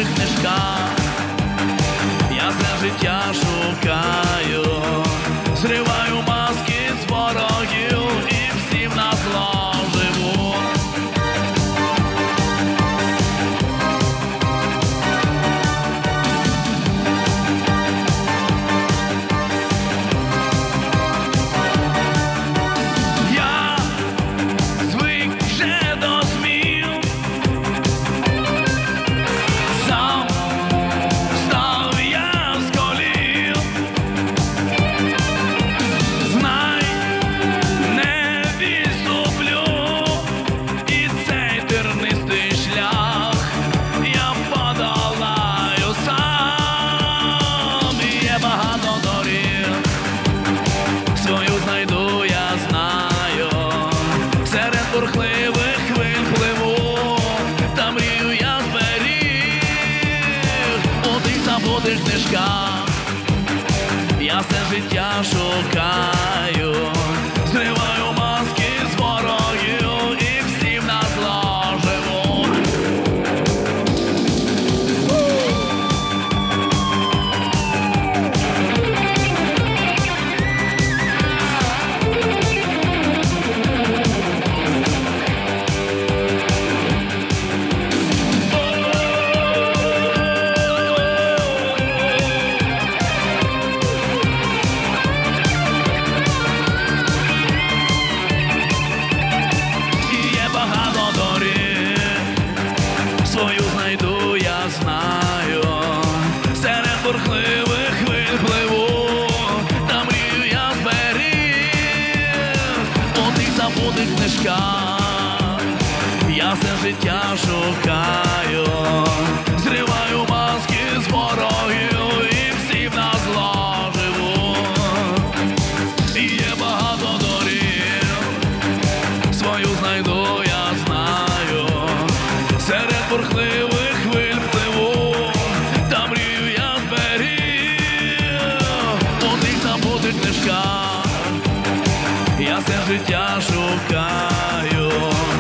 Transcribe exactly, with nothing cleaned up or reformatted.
забутих книжках. Я все життя шукаю, зриваю маски з ворогів і всім на зло живу. Я звик вже до змін, сам став я з колін. Знай, не відступлю, і цей тернистий шлях я подолаю сам. І є багато доріг, свою знайду, я знаю. Серед бурхливих хвиль пливу, та мрію я зберіг. У тих забутих книжках я все життя шукаю, зриваю маски з ворогів і всім на зло живу. Свою знайду, я знаю. Серед бурхливих хвиль пливу, та мрію я зберіг. У тих забутих книжках я все життя шукаю, зриваю маски з ворогів і всім на зло живу. І є багато доріг, свою знайду, я знаю. Серед бурхливих хвиль пливу, та мрію я зберіг. У тих забутих книжках я все життя шукаю.